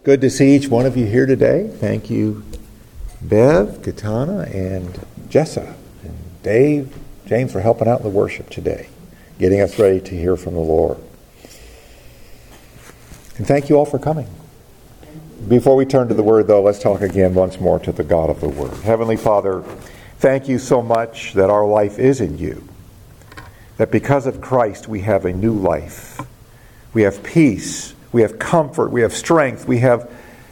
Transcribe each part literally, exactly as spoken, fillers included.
Good to see each one of you here today. Thank you, Bev, Katana, and Jessa, and Dave, James, for helping out in the worship today, getting us ready to hear from the Lord. And thank you all for coming. Before we turn to the Word, though, let's talk again once more to the God of the Word. Heavenly Father, thank you so much that our life is in you, that because of Christ we have a new life. We have peace, we have comfort, we have strength, we have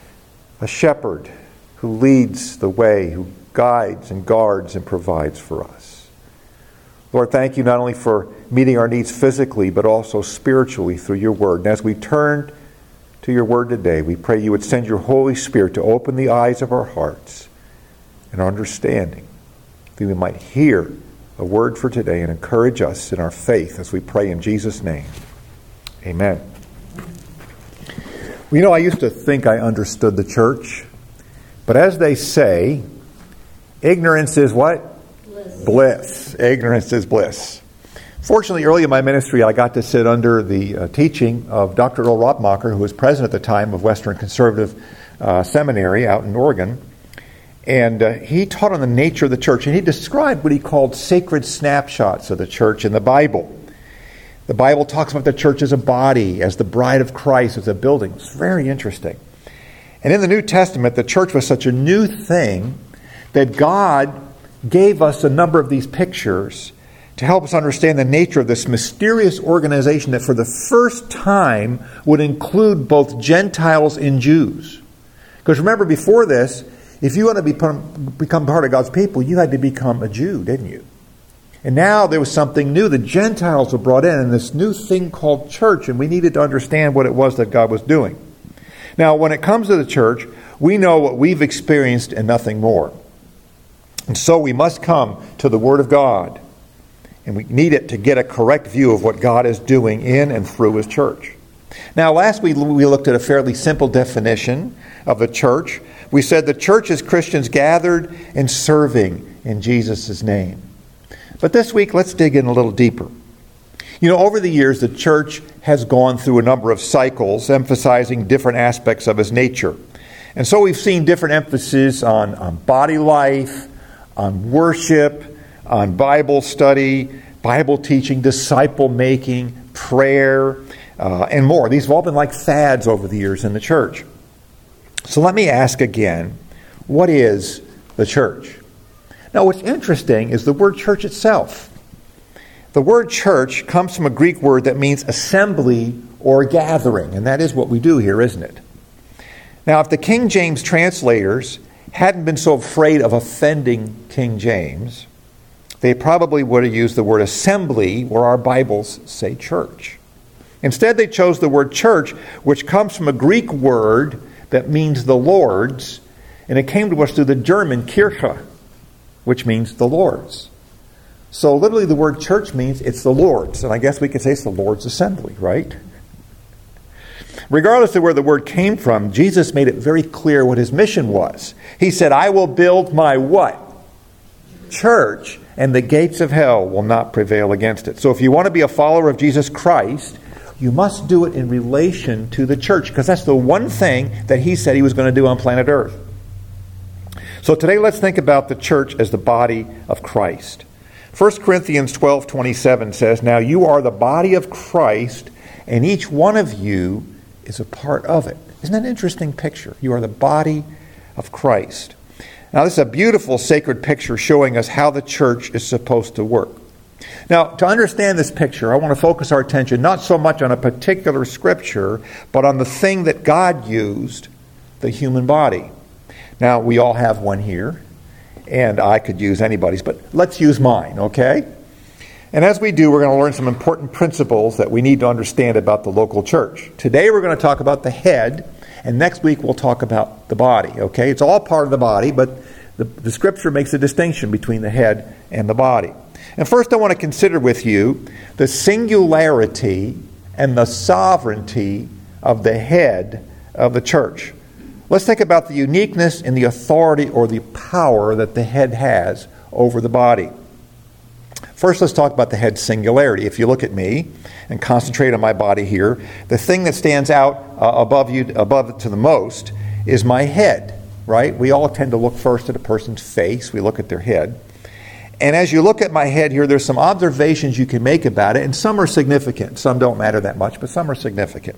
a shepherd who leads the way, who guides and guards and provides for us. Lord, thank you not only for meeting our needs physically, but also spiritually through your Word. And as we turn to your Word today, we pray you would send your Holy Spirit to open the eyes of our hearts and our understanding, that we might hear a word for today and encourage us in our faith as we pray in Jesus' name. Amen. Well, you know, I used to think I understood the church, but as they say, ignorance is what? Bliss. Bliss. Ignorance is bliss. Fortunately, early in my ministry, I got to sit under the uh, teaching of Doctor Earl Rotmacher, who was president at the time of Western Conservative uh, Seminary out in Oregon. And uh, he taught on the nature of the church, and he described what he called sacred snapshots of the church in the Bible. The Bible talks about the church as a body, as the bride of Christ, as a building. It's very interesting. And in the New Testament, the church was such a new thing that God gave us a number of these pictures to help us understand the nature of this mysterious organization that for the first time would include both Gentiles and Jews. Because remember, before this, if you want to become, become part of God's people, you had to become a Jew, didn't you? And now there was something new. The Gentiles were brought in, and this new thing called church, and we needed to understand what it was that God was doing. Now, when it comes to the church, we know what we've experienced and nothing more. And so we must come to the Word of God, and we need it to get a correct view of what God is doing in and through His church. Now, last week we looked at a fairly simple definition of the church. We said the church is Christians gathered and serving in Jesus' name. But this week, let's dig in a little deeper. You know, over the years, the church has gone through a number of cycles emphasizing different aspects of its nature. And so we've seen different emphasis on, on body life, on worship, on Bible study, Bible teaching, disciple making, prayer, uh, and more. These have all been like fads over the years in the church. So let me ask again, what is the church? Now, what's interesting is the word church itself. The word church comes from a Greek word that means assembly or gathering, and that is what we do here, isn't it? Now, if the King James translators hadn't been so afraid of offending King James, they probably would have used the word assembly where our Bibles say church. Instead, they chose the word church, which comes from a Greek word that means the Lord's, and it came to us through the German Kirche, which means the Lord's. So literally the word church means it's the Lord's, and I guess we could say it's the Lord's assembly, right? Regardless of where the word came from, Jesus made it very clear what his mission was. He said, I will build my what? Church, and the gates of hell will not prevail against it. So if you want to be a follower of Jesus Christ, you must do it in relation to the church, because that's the one thing that he said he was going to do on planet Earth. So today let's think about the church as the body of Christ. First Corinthians twelve twenty-seven says, Now you are the body of Christ, and each one of you is a part of it. Isn't that an interesting picture? You are the body of Christ. Now this is a beautiful sacred picture showing us how the church is supposed to work. Now, to understand this picture, I want to focus our attention not so much on a particular scripture, but on the thing that God used, the human body. Now, we all have one here, and I could use anybody's, but let's use mine, okay? And as we do, we're going to learn some important principles that we need to understand about the local church. Today, we're going to talk about the head, and next week, we'll talk about the body, okay? It's all part of the body, but the, the Scripture makes a distinction between the head and the body. And first, I want to consider with you the singularity and the sovereignty of the head of the church. Let's think about the uniqueness and the authority or the power that the head has over the body. First, let's talk about the head singularity. If you look at me and concentrate on my body here, the thing that stands out uh, above you, above to the most, is my head, right? We all tend to look first at a person's face. We look at their head. And as you look at my head here, there's some observations you can make about it, and some are significant. Some don't matter that much, but some are significant.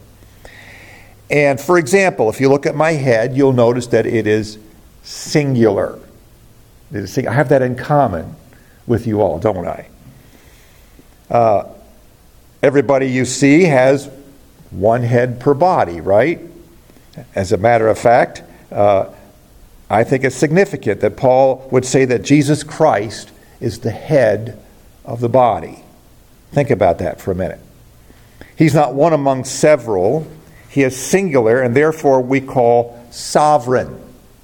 And for example, if you look at my head, you'll notice that it is singular. It is sing- I have that in common with you all, don't I? Uh, everybody you see has one head per body, right? As a matter of fact, uh, I think it's significant that Paul would say that Jesus Christ is the head of the body. Think about that for a minute. He's not one among several. He is singular, and therefore we call sovereign.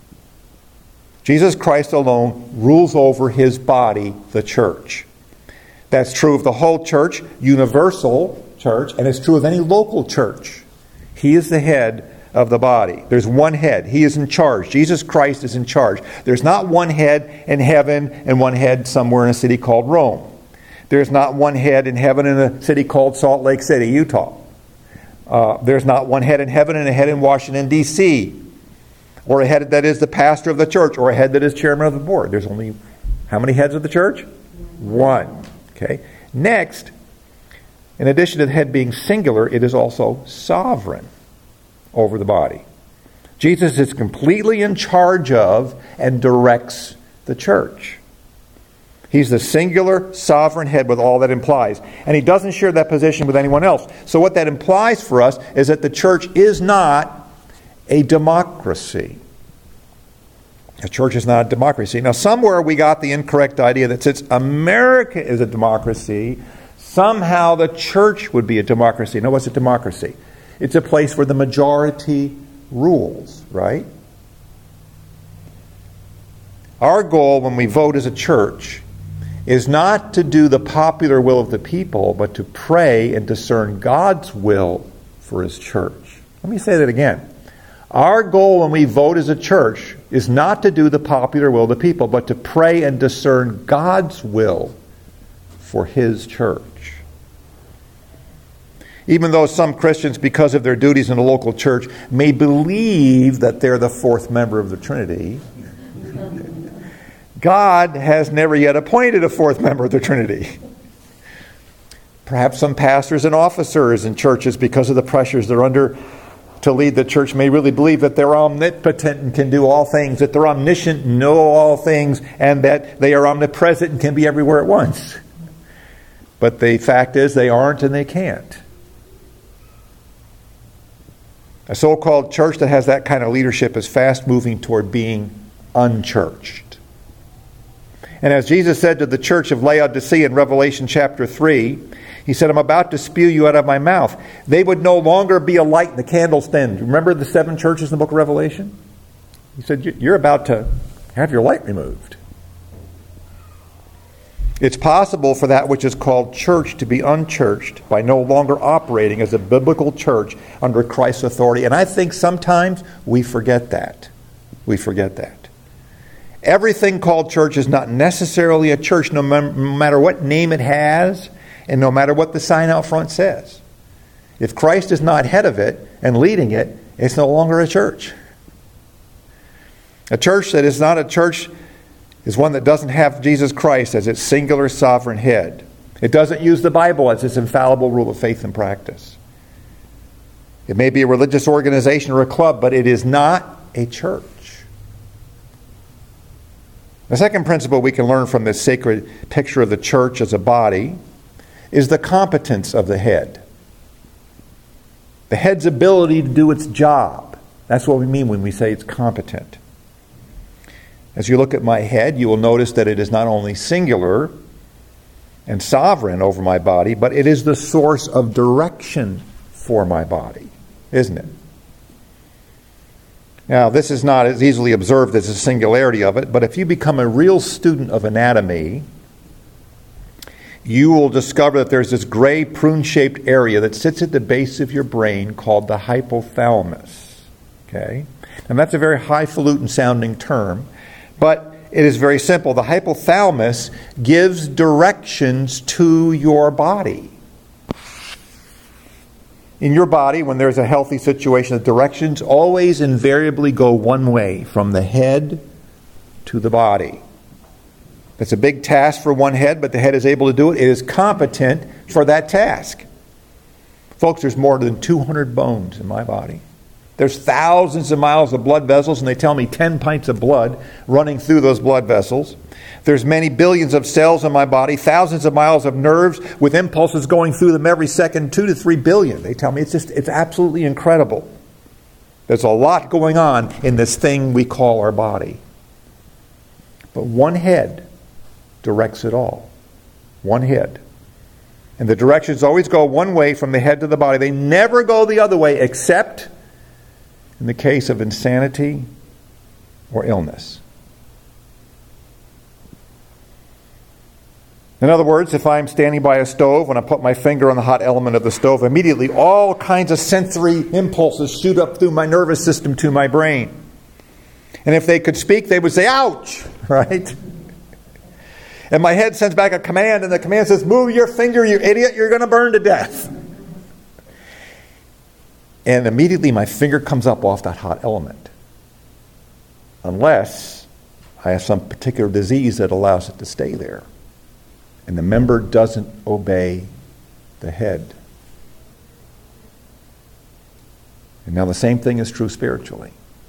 Jesus Christ alone rules over his body, the church. That's true of the whole church, universal church, and it's true of any local church. He is the head of the body. There's one head. He is in charge. Jesus Christ is in charge. There's not one head in heaven and one head somewhere in a city called Rome. There's not one head in heaven in a city called Salt Lake City, Utah. Uh, there's not one head in heaven and a head in Washington, D C, or a head that is the pastor of the church, or a head that is chairman of the board. There's only, how many heads of the church? One. Okay. Next, in addition to the head being singular, it is also sovereign over the body. Jesus is completely in charge of and directs the church. He's the singular, sovereign head with all that implies. And he doesn't share that position with anyone else. So what that implies for us is that the church is not a democracy. The church is not a democracy. Now, somewhere we got the incorrect idea that since America is a democracy, somehow the church would be a democracy. No, what's a democracy? It's a place where the majority rules, right? Our goal when we vote as a church is not to do the popular will of the people, but to pray and discern God's will for his church. Let me say that again. Our goal when we vote as a church is not to do the popular will of the people, but to pray and discern God's will for his church. Even though some Christians, because of their duties in the local church, may believe that they're the fourth member of the Trinity, God has never yet appointed a fourth member of the Trinity. Perhaps some pastors and officers in churches, because of the pressures they're under to lead the church, may really believe that they're omnipotent and can do all things, that they're omniscient and know all things, and that they are omnipresent and can be everywhere at once. But the fact is they aren't and they can't. A so-called church that has that kind of leadership is fast moving toward being unchurched. And as Jesus said to the church of Laodicea in Revelation chapter three, he said, I'm about to spew you out of my mouth. They would no longer be a light in the candlestand. Remember the seven churches in the book of Revelation? He said, you're about to have your light removed. It's possible for that which is called church to be unchurched by no longer operating as a biblical church under Christ's authority. And I think sometimes we forget that. We forget that. Everything called church is not necessarily a church, no matter what name it has and no matter what the sign out front says. If Christ is not head of it and leading it, it's no longer a church. A church that is not a church is one that doesn't have Jesus Christ as its singular sovereign head. It doesn't use the Bible as its infallible rule of faith and practice. It may be a religious organization or a club, but it is not a church. The second principle we can learn from this sacred picture of the church as a body is the competence of the head. The head's ability to do its job. That's what we mean when we say it's competent. As you look at my head, you will notice that it is not only singular and sovereign over my body, but it is the source of direction for my body, isn't it? Now, this is not as easily observed as the singularity of it, but if you become a real student of anatomy, you will discover that there's this gray prune-shaped area that sits at the base of your brain called the hypothalamus. Okay? And that's a very highfalutin sounding term, but it is very simple. The hypothalamus gives directions to your body. In your body, when there's a healthy situation, the directions always invariably go one way, from the head to the body. It's a big task for one head, but the head is able to do it. It is competent for that task. Folks, there's more than two hundred bones in my body. There's thousands of miles of blood vessels, and they tell me ten pints of blood running through those blood vessels. There's many billions of cells in my body, thousands of miles of nerves with impulses going through them every second, two to three billion. They tell me it's just, it's absolutely incredible. There's a lot going on in this thing we call our body. But one head directs it all. One head. And the directions always go one way from the head to the body. They never go the other way, except in the case of insanity or illness. In other words, if I'm standing by a stove, when I put my finger on the hot element of the stove, immediately all kinds of sensory impulses shoot up through my nervous system to my brain. And if they could speak, they would say, ouch, right? And my head sends back a command, and the command says, move your finger, you idiot, you're going to burn to death. And immediately my finger comes up off that hot element. Unless I have some particular disease that allows it to stay there. And the member doesn't obey the head. And now the same thing is true spiritually.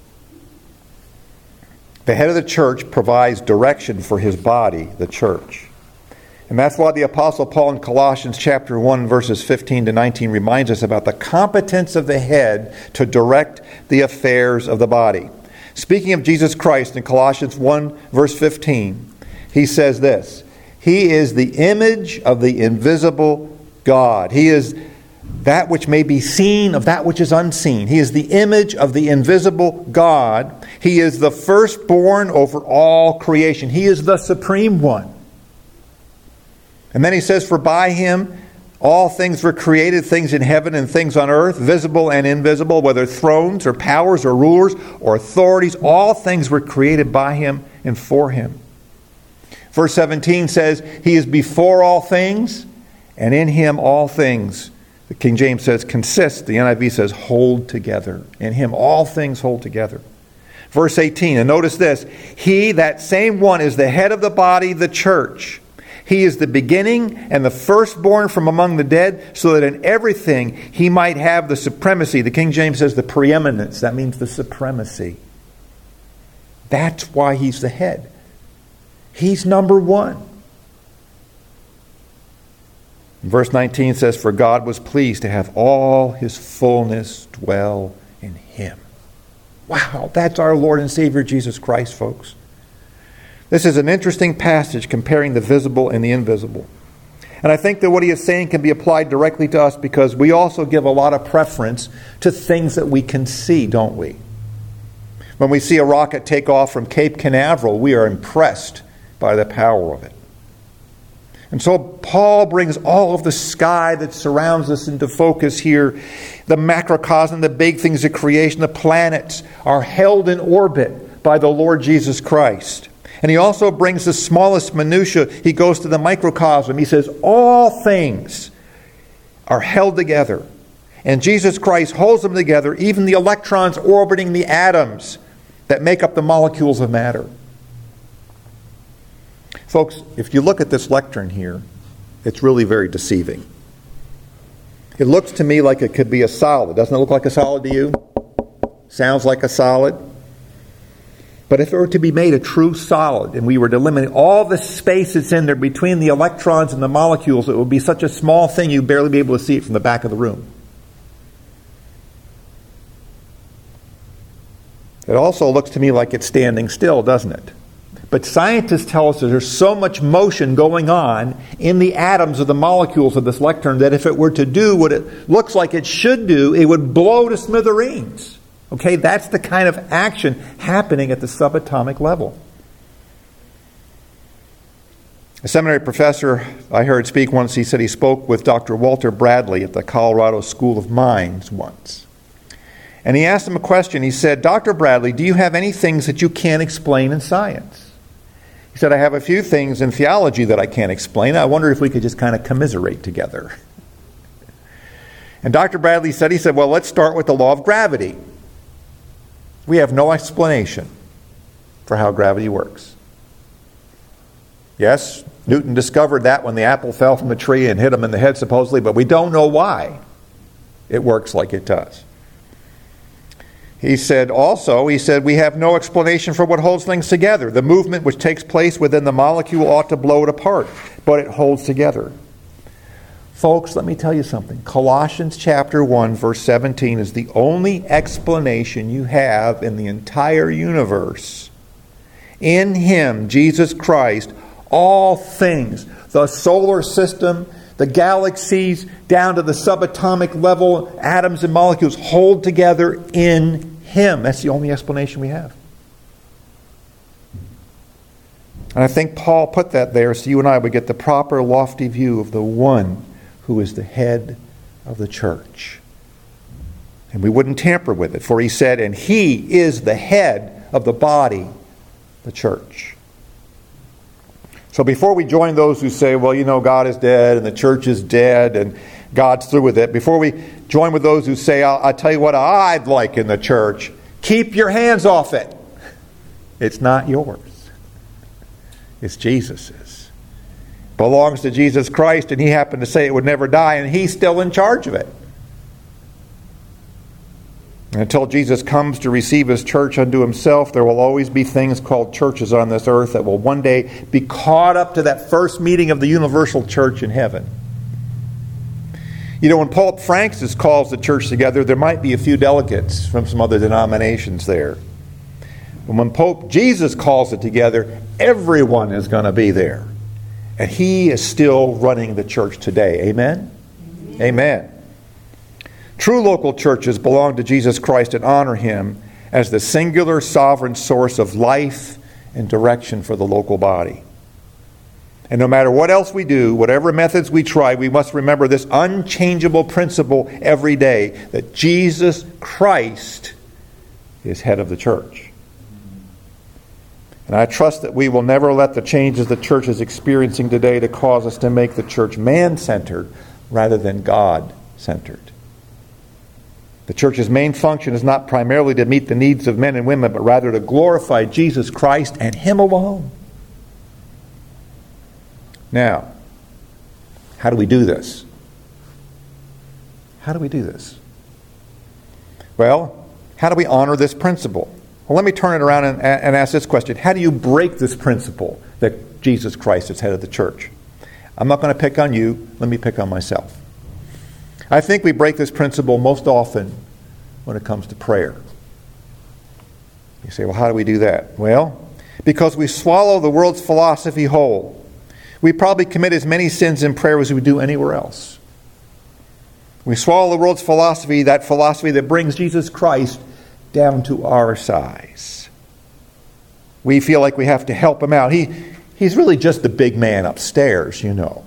The head of the church provides direction for his body, the church. And that's why the Apostle Paul in Colossians chapter one, verses fifteen to nineteen reminds us about the competence of the head to direct the affairs of the body. Speaking of Jesus Christ in Colossians one, verse fifteen, he says this, He is the image of the invisible God. He is that which may be seen of that which is unseen. He is the image of the invisible God. He is the firstborn over all creation. He is the supreme one. And then he says, for by him all things were created, things in heaven and things on earth, visible and invisible, whether thrones or powers or rulers or authorities, all things were created by him and for him. Verse seventeen says, he is before all things, and in him all things, the King James says, consist. The N I V says, hold together. In him all things hold together. Verse eighteen, and notice this, he, that same one, is the head of the body, the church. He is the beginning and the firstborn from among the dead, so that in everything he might have the supremacy. The King James says the preeminence. That means the supremacy. That's why he's the head. He's number one. Verse nineteen says, for God was pleased to have all his fullness dwell in him. Wow, that's our Lord and Savior Jesus Christ, folks. This is an interesting passage comparing the visible and the invisible. And I think that what he is saying can be applied directly to us because we also give a lot of preference to things that we can see, don't we? When we see a rocket take off from Cape Canaveral, we are impressed by the power of it. And so Paul brings all of the sky that surrounds us into focus here. The macrocosm, the big things of creation, the planets are held in orbit by the Lord Jesus Christ. And he also brings the smallest minutiae. He goes to the microcosm. He says all things are held together. And Jesus Christ holds them together, even the electrons orbiting the atoms that make up the molecules of matter. Folks, if you look at this lectern here, it's really very deceiving. It looks to me like it could be a solid. Doesn't it look like a solid to you? Sounds like a solid. But if it were to be made a true solid, and we were to eliminate all the space that's in there between the electrons and the molecules, it would be such a small thing you'd barely be able to see it from the back of the room. It also looks to me like it's standing still, doesn't it? But scientists tell us that there's so much motion going on in the atoms of the molecules of this lectern that if it were to do what it looks like it should do, it would blow to smithereens. Okay, that's the kind of action happening at the subatomic level. A seminary professor I heard speak once, he said he spoke with Doctor Walter Bradley at the Colorado School of Mines once. And he asked him a question. He said, Doctor Bradley, do you have any things that you can't explain in science? He said, I have a few things in theology that I can't explain. I wonder if we could just kind of commiserate together. And Doctor Bradley said, he said, well, let's start with the law of gravity. We have no explanation for how gravity works. Yes, Newton discovered that when the apple fell from the tree and hit him in the head, supposedly, but we don't know why it works like it does. He said also, he said, we have no explanation for what holds things together. The movement which takes place within the molecule ought to blow it apart, but it holds together. Folks, let me tell you something. Colossians chapter one, verse seventeen is the only explanation you have in the entire universe. In Him, Jesus Christ, all things, the solar system, the galaxies, down to the subatomic level, atoms and molecules, hold together in Him. That's the only explanation we have. And I think Paul put that there so you and I would get the proper lofty view of the one who is the head of the church. And we wouldn't tamper with it, for he said, and He is the head of the body, the church. So before we join those who say, well, you know, God is dead and the church is dead and God's through with it, before we join with those who say, I'll, I'll tell you what I'd like in the church, keep your hands off it. It's not yours. It's Jesus's. Belongs to Jesus Christ, and He happened to say it would never die, and He's still in charge of it. And until Jesus comes to receive His church unto Himself, there will always be things called churches on this earth that will one day be caught up to that first meeting of the universal church in heaven. You know, when Pope Francis calls the church together, there might be a few delegates from some other denominations there. But when Pope Jesus calls it together, everyone is going to be there. And He is still running the church today. Amen? Amen? Amen. True local churches belong to Jesus Christ and honor Him as the singular sovereign source of life and direction for the local body. And no matter what else we do, whatever methods we try, we must remember this unchangeable principle every day, that Jesus Christ is head of the church. And I trust that we will never let the changes the church is experiencing today to cause us to make the church man-centered rather than God-centered. The church's main function is not primarily to meet the needs of men and women, but rather to glorify Jesus Christ and Him alone. Now, how do we do this? How do we do this? Well, how do we honor this principle? Well, let me turn it around and, and ask this question. How do you break this principle that Jesus Christ is head of the church? I'm not going to pick on you. Let me pick on myself. I think we break this principle most often when it comes to prayer. You say, well, how do we do that? Well, because we swallow the world's philosophy whole. We probably commit as many sins in prayer as we do anywhere else. We swallow the world's philosophy, that philosophy that brings Jesus Christ down to our size. We feel like we have to help Him out. He, he's really just the big man upstairs, you know.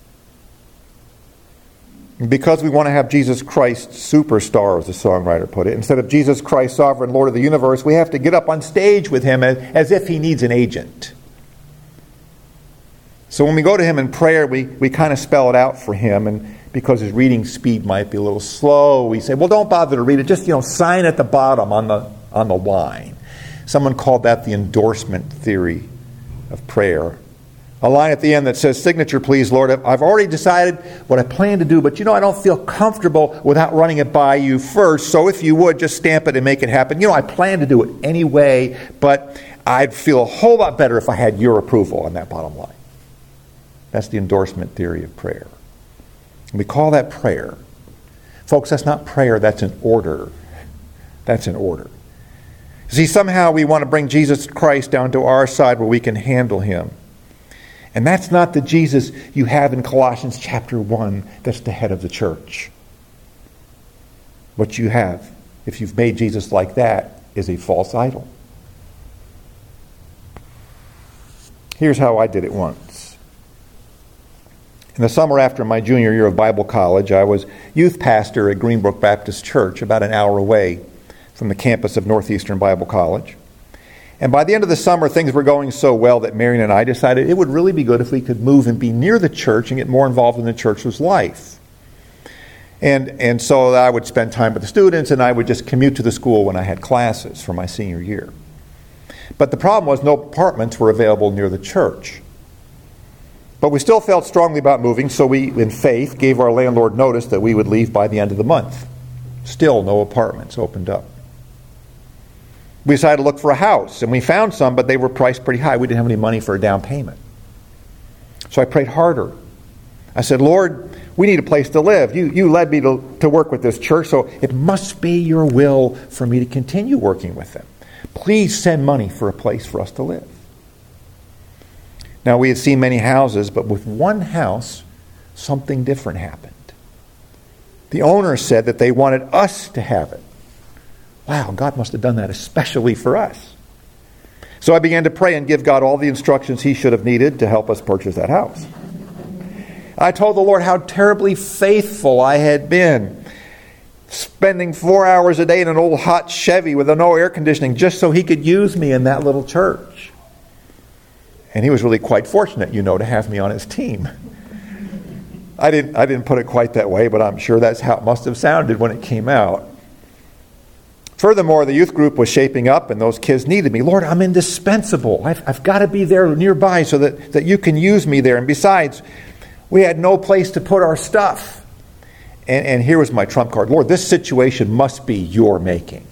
And because we want to have Jesus Christ superstar, as the songwriter put it, instead of Jesus Christ, sovereign Lord of the universe, we have to get up on stage with Him as, as if He needs an agent. So when we go to Him in prayer, we, we kind of spell it out for Him, and because His reading speed might be a little slow, we say, well, don't bother to read it. Just, you know, sign at the bottom on the on the line. Someone called that the endorsement theory of prayer. A line at the end that says, signature, please, Lord. I've already decided what I plan to do, but, you know, I don't feel comfortable without running it by you first. So if you would, just stamp it and make it happen. You know, I plan to do it anyway, but I'd feel a whole lot better if I had your approval on that bottom line. That's the endorsement theory of prayer. We call that prayer. Folks, that's not prayer, that's an order. That's an order. See, somehow we want to bring Jesus Christ down to our side where we can handle Him. And that's not the Jesus you have in Colossians chapter one that's the head of the church. What you have, if you've made Jesus like that, is a false idol. Here's how I did it once. In the summer after my junior year of Bible college, I was youth pastor at Greenbrook Baptist Church, about an hour away from the campus of Northeastern Bible College. And by the end of the summer, things were going so well that Marion and I decided it would really be good if we could move and be near the church and get more involved in the church's life. And, and so I would spend time with the students, and I would just commute to the school when I had classes for my senior year. But the problem was no apartments were available near the church. But we still felt strongly about moving, so we, in faith, gave our landlord notice that we would leave by the end of the month. Still no apartments opened up. We decided to look for a house, and we found some, but they were priced pretty high. We didn't have any money for a down payment. So I prayed harder. I said, Lord, we need a place to live. You, you led me to, to work with this church, so it must be your will for me to continue working with them. Please send money for a place for us to live. Now, we had seen many houses, but with one house, something different happened. The owner said that they wanted us to have it. Wow, God must have done that especially for us. So I began to pray and give God all the instructions He should have needed to help us purchase that house. I told the Lord how terribly faithful I had been, spending four hours a day in an old hot Chevy with no air conditioning just so He could use me in that little church. And He was really quite fortunate, you know, to have me on His team. I didn't, I didn't put it quite that way, but I'm sure that's how it must have sounded when it came out. Furthermore, the youth group was shaping up, and those kids needed me. Lord, I'm indispensable. I've, I've got to be there nearby so that, that you can use me there. And besides, we had no place to put our stuff. And, and here was my trump card. Lord, this situation must be your making.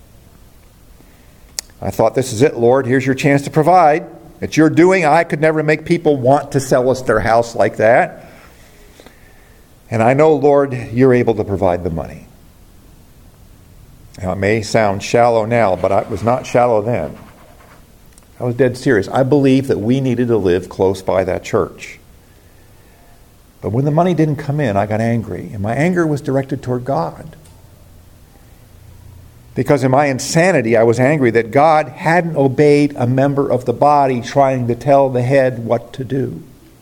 I thought, this is it, Lord. Here's your chance to provide. It's your doing. I could never make people want to sell us their house like that. And I know, Lord, you're able to provide the money. Now, it may sound shallow now, but I was not shallow then. I was dead serious. I believed that we needed to live close by that church. But when the money didn't come in, I got angry. And my anger was directed toward God. Because in my insanity, I was angry that God hadn't obeyed a member of the body trying to tell the head what to do.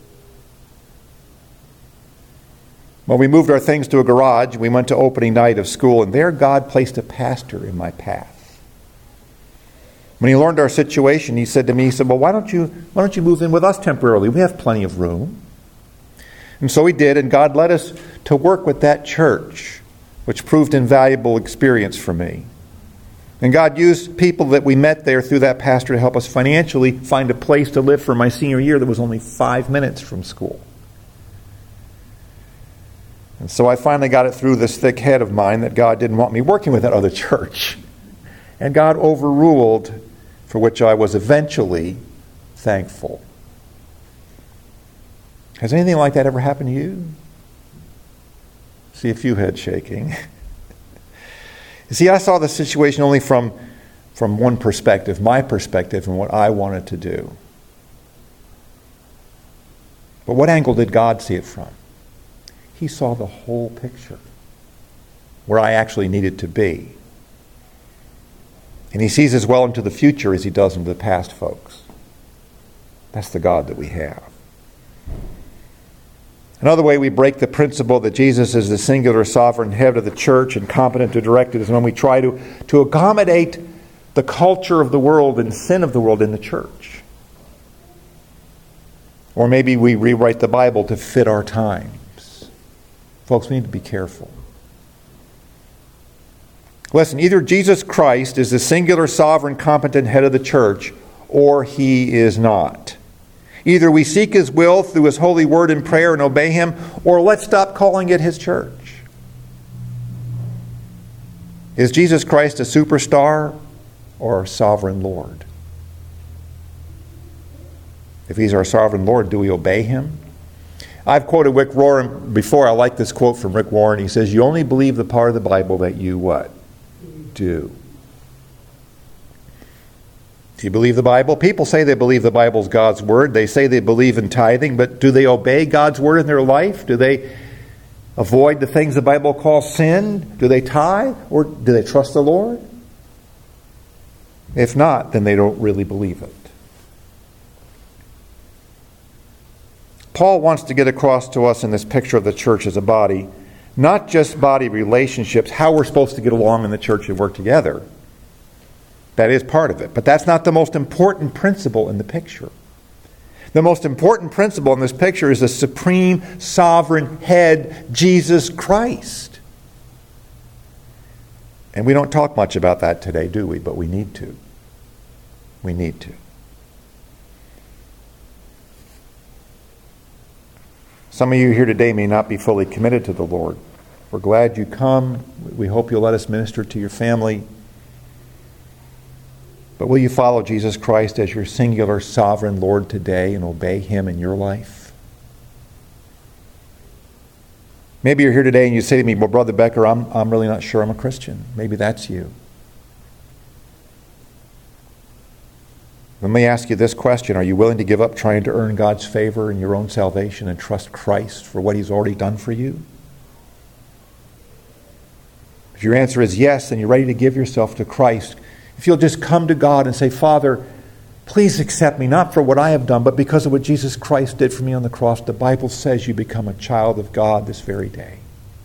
Well, we moved our things to a garage. We went to opening night of school, and there God placed a pastor in my path. When he learned our situation, he said to me, he said, well, why don't you, why don't you move in with us temporarily? We have plenty of room. And so we did, and God led us to work with that church, which proved an invaluable experience for me. And God used people that we met there through that pastor to help us financially find a place to live for my senior year that was only five minutes from school. And so I finally got it through this thick head of mine that God didn't want me working with that other church. And God overruled, for which I was eventually thankful. Has anything like that ever happened to you? See a few heads shaking. You see, I saw the situation only from, from one perspective, my perspective, and what I wanted to do. But what angle did God see it from? He saw the whole picture, where I actually needed to be. And He sees as well into the future as He does into the past, folks. That's the God that we have. Another way we break the principle that Jesus is the singular sovereign head of the church and competent to direct it is when we try to, to accommodate the culture of the world and sin of the world in the church. Or maybe we rewrite the Bible to fit our times. Folks, we need to be careful. Listen, either Jesus Christ is the singular sovereign competent head of the church, or He is not. Either we seek His will through His holy word and prayer and obey Him, or let's stop calling it His church. Is Jesus Christ a superstar or a sovereign Lord? If He's our sovereign Lord, do we obey Him? I've quoted Rick Warren before. I like this quote from Rick Warren. He says, you only believe the part of the Bible that you what? Do. Do you believe the Bible? People say they believe the Bible's God's Word. They say they believe in tithing, but do they obey God's Word in their life? Do they avoid the things the Bible calls sin? Do they tithe? Or do they trust the Lord? If not, then they don't really believe it. Paul wants to get across to us in this picture of the church as a body, not just body relationships, how we're supposed to get along in the church and work together, That is part of it. But that's not the most important principle in the picture. The most important principle in this picture is the supreme sovereign head, Jesus Christ. And we don't talk much about that today, do we? But we need to. We need to. Some of you here today may not be fully committed to the Lord. We're glad you come. We hope you'll let us minister to your family. But will you follow Jesus Christ as your singular sovereign Lord today and obey Him in your life? Maybe you're here today and you say to me, well, Brother Becker, I'm, I'm really not sure I'm a Christian. Maybe that's you. Let me ask you this question. Are you willing to give up trying to earn God's favor in your own salvation and trust Christ for what He's already done for you? If your answer is yes, then you're ready to give yourself to Christ. If you'll just come to God and say, Father, please accept me, not for what I have done, but because of what Jesus Christ did for me on the cross. The Bible says you become a child of God this very day.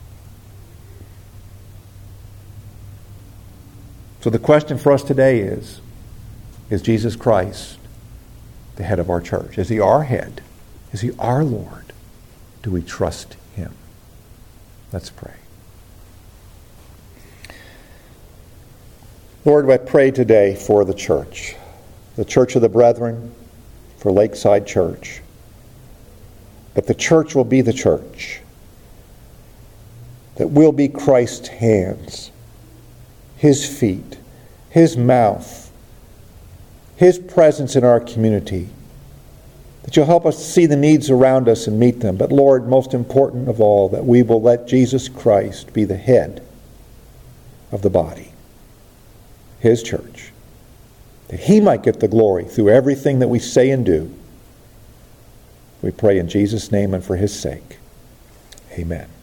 So the question for us today is, is Jesus Christ the head of our church? Is He our head? Is He our Lord? Do we trust Him? Let's pray. Lord, I pray today for the church, the Church of the Brethren, for Lakeside Church. But the church will be the church that will be Christ's hands, His feet, His mouth, His presence in our community. That you'll help us see the needs around us and meet them. But Lord, most important of all, that we will let Jesus Christ be the head of the body, His church, that He might get the glory through everything that we say and do. We pray in Jesus' name and for His sake. Amen.